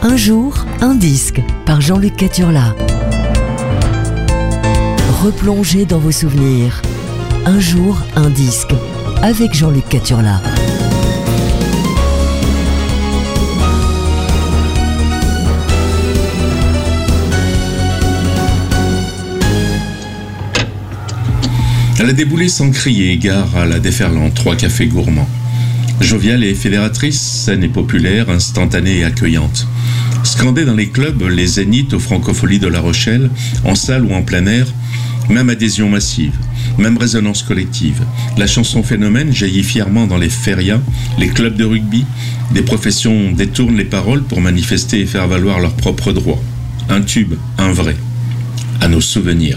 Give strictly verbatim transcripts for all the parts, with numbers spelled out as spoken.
Un jour, un disque par Jean-Luc Caturla. Replongez dans vos souvenirs. Un jour, un disque avec Jean-Luc Caturla. Elle a déboulé sans crier, gare à la déferlante, trois cafés gourmands. Joviale et fédératrice, saine et populaire, instantanée et accueillante. Scandée dans les clubs, les zéniths aux Francopholies de La Rochelle, en salle ou en plein air, même adhésion massive, même résonance collective. La chanson phénomène jaillit fièrement dans les férias, les clubs de rugby. Des professions détournent les paroles pour manifester et faire valoir leurs propres droits. Un tube, un vrai. À nos souvenirs.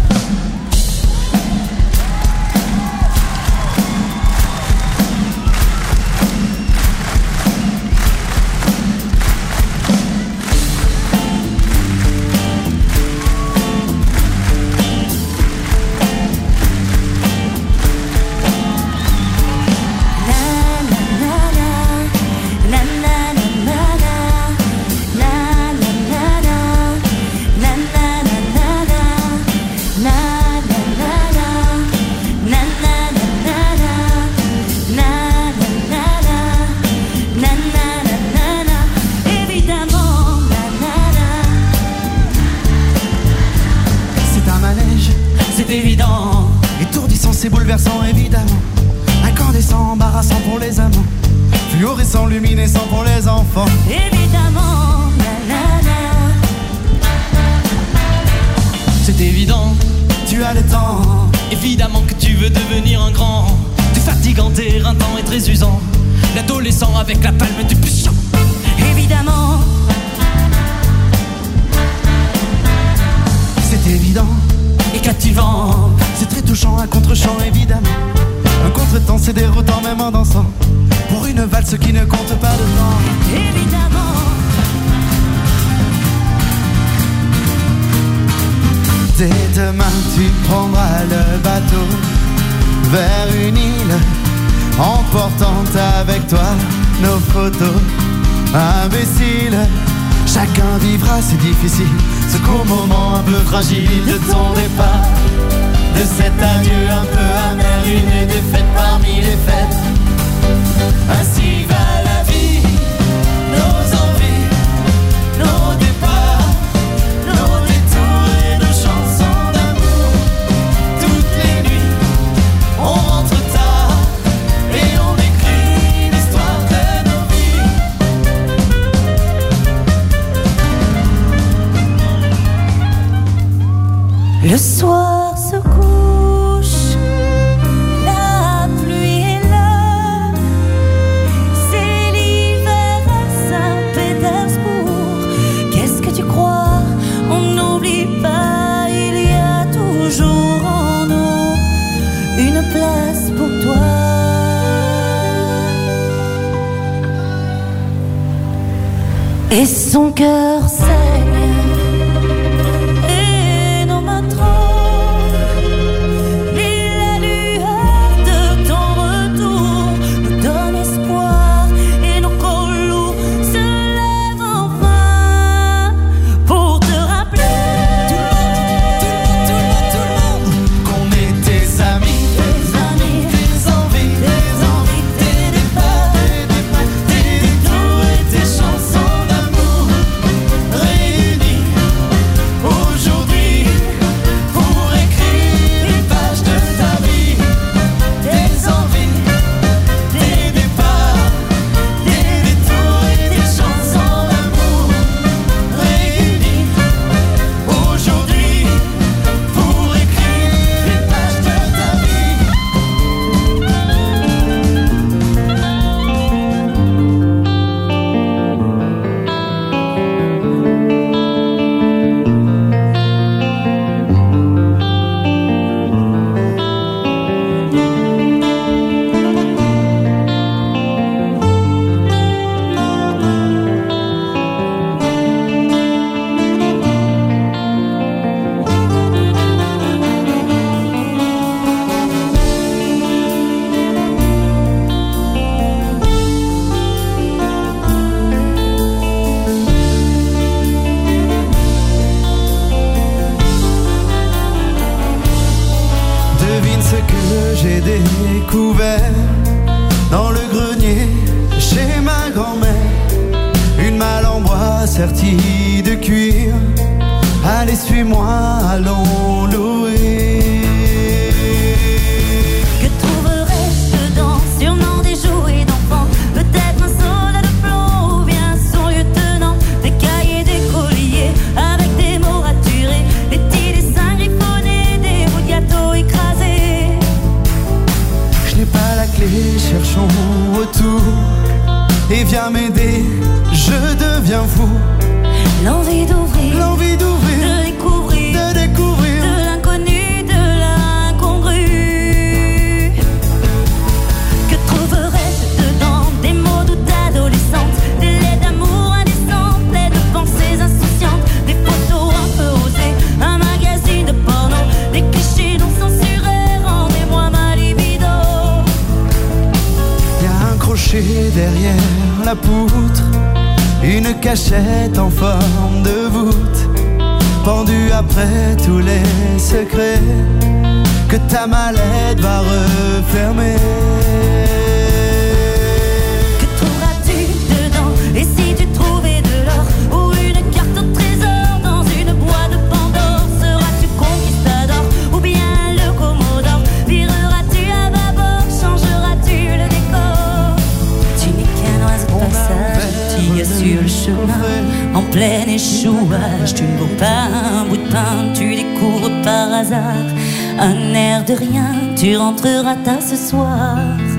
C'est difficile, ce court moment un peu fragile de ton départ, de cet adieu un peu amer, une défaite parmi les fêtes. Ainsi va la vie, nos envies, nos départs, nos détours et nos chansons d'amour. Toutes les nuits, on rentre tard et on écrit l'histoire de nos vies. Le soir se couche, la pluie est là, c'est l'hiver à Saint-Pétersbourg. Qu'est-ce que tu crois? On n'oublie pas, il y a toujours en nous une place pour toi. Et son cœur saigne. Chansons d'amour. sertie de cuir. Allez, suis-moi, allons louer. Que trouverais-je dedans? Sûrement des jouets d'enfants, peut-être un soldat de plomb ou bien son lieutenant. Des cahiers, des colliers avec des mots raturés, des petits dessins griffonnés, des bouts de gâteau écrasés. Je n'ai pas la clé, cherchons autour. Et viens m'aider, je deviens fou. L'envie d'ouvrir, l'envie d'ouvrir, de découvrir, de découvrir, de l'inconnu, de l'incongru. Que trouverais-je dedans? Des mots doux d'adolescente, des lettres d'amour indécentes, pleines de pensées insouciantes, des photos un peu osées, un magazine de porno, des clichés non censurés, rendez-moi ma libido. Y a un crochet derrière la poutre, une cachette en forme de voûte, pendue après tous les secrets que ta mallette va refermer. Que trouveras-tu dedans? Et si tu trouvais de l'or ou une carte au trésor dans une boîte de Pandore? Seras-tu conquistador ou bien le Commodore? Vireras-tu à bâbord? Changeras-tu le décor? Tu n'es qu'un oiseau de passage, petit gars sur le chemin, en plein échouage. Tu ne vaux pas un bout de pain, tu découvres par hasard un air de rien. Tu rentreras tard ce soir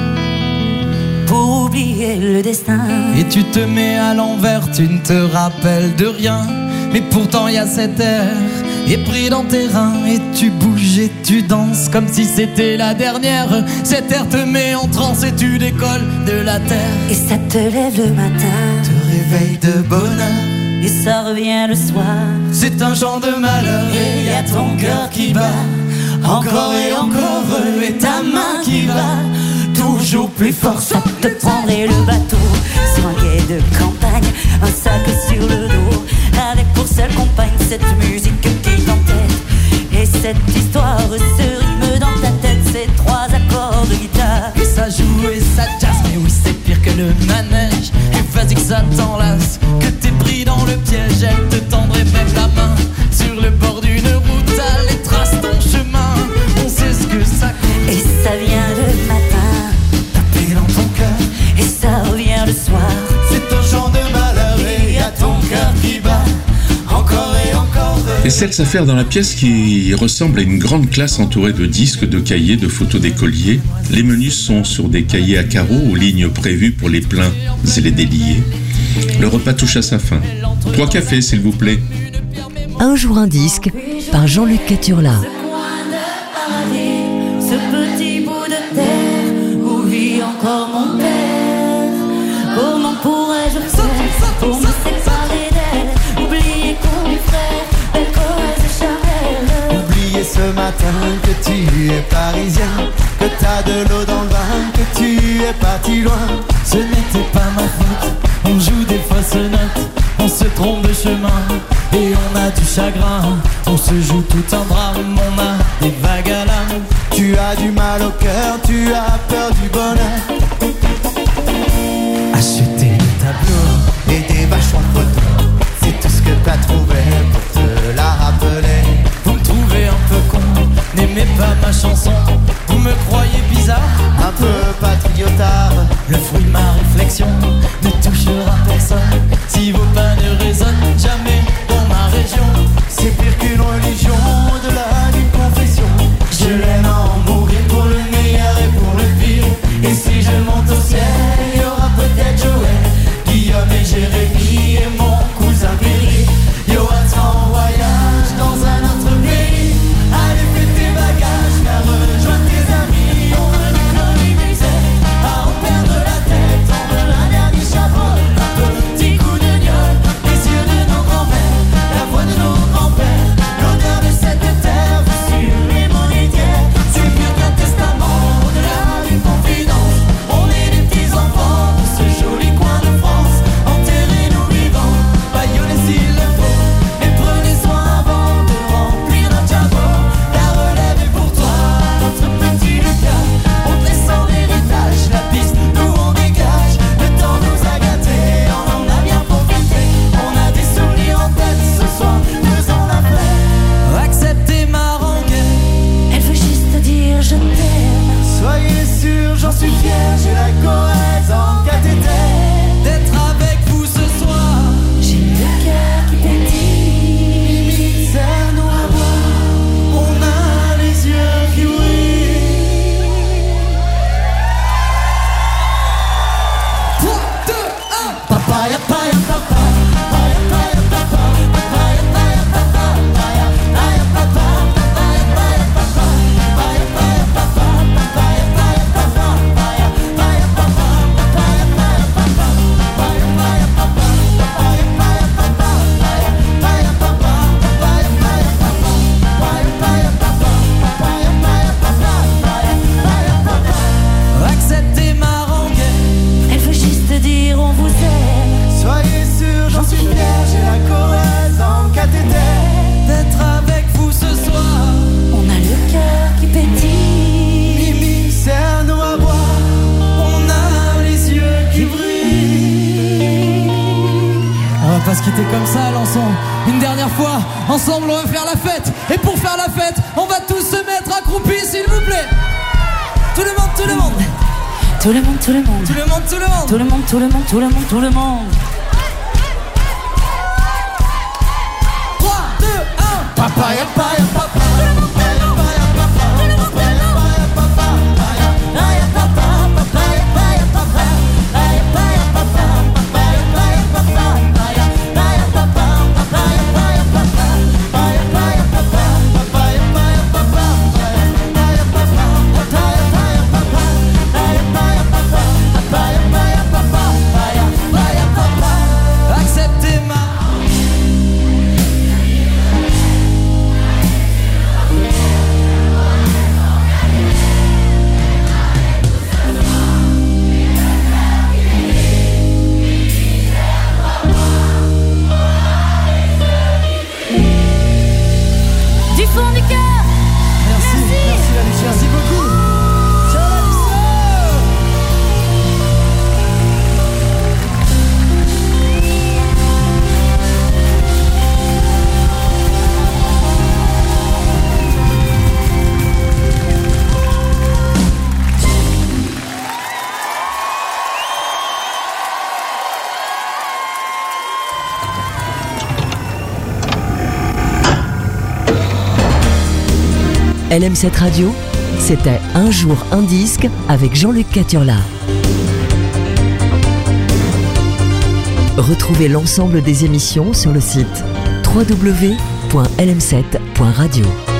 pour oublier le destin. Et tu te mets à l'envers, tu ne te rappelles de rien, mais pourtant y a cet air est pris dans tes reins. Et tu bouges et tu danses comme si c'était la dernière. Cet air te met en transe et tu décolles de la terre. Et ça te lève le matin, Te réveille de bonheur, et ça revient le soir. C'est un chant de malheur Et y a ton cœur qui bat, encore et encore, et ta main qui bat toujours plus fort. Ça te prendrait le bateau sur un quai de campagne, un sac sur le dos, avec pour seule compagne cette musique qui t'entête. Et cette histoire, ce rythme dans ta tête, ces trois accords de guitare. Et ça joue et ça jazz, mais oui c'est pire que le manège. Et vas-y que ça t'enlace, que t'es pris dans le piège. Elle te tendrait même la main sur le bord d'une route. Elle trace ton chemin, on sait ce que ça coûte. Et ça vient le matin, taper dans ton cœur, et ça revient le soir. c'est un chant de malheur. Et y a ton cœur qui bat, encore et encore. Et cette affaire dans la pièce qui ressemble à une grande classe entourée de disques, de cahiers, de photos d'écoliers. Les menus sont sur des cahiers à carreaux aux lignes prévues pour les pleins et les déliés. Le repas touche à sa fin. Trois cafés, s'il vous plaît. Un jour un disque par Jean-Luc Caturla. Ce coin de paradis, ce petit bout de terre où vit encore mon père. Comment pourrais-je faire pour me séparer d'elle? Oublier qu'on est frère, belle Corrèze charnelle. Oublier ce matin que tu es parisien, que t'as de l'eau dans le vin, que tu es parti loin. Ce n'était pas ma faute, on joue des fausses notes, on se trompe de chemin et on a du chagrin. On se joue tout un drame, on a des vagues à l'âme. Tu as du mal au cœur, tu as peur du bonheur. Acheter des tableaux Et des bâches en photo, c'est tout ce que t'as trouvé pour te la rappeler. vous me trouvez un peu con, n'aimez pas ma chanson, vous me croyez bizarre, Un peu patriotard, le fruit de ma réflexion ne touchera personne. Si vos pas ne résonnent jamais dans ma région, c'est pire qu'une religion, au-delà d'une confession. Je l'aime à en mourir pour le meilleur et pour le pire. Et si je monte au ciel, il y aura peut-être Joël, Guillaume et Jérémy et mon cousin Perry. Johansson en voyage dans un autre pays. Allez fais tes bagages, viens rejoindre tes amis. On veut du Chloé Musée, à en perdre la tête. On veut un dernier chapeau, un petit coup de gnôle. pas se quitter comme ça, Alençon. Une dernière fois, ensemble on va faire la fête. Et pour faire la fête, on va tous se mettre accroupis, s'il vous plaît. Tout le monde, tout le monde. Tout le monde, tout le monde. Tout le monde, tout le monde. Tout le monde, tout le monde, tout le monde, tout le monde. trois, deux, un. Papaya, papaya, papaya. L M sept Radio, c'était Un jour un disque avec Jean-Luc Caturla. Retrouvez l'ensemble des émissions sur le site w w w point l m sept point radio.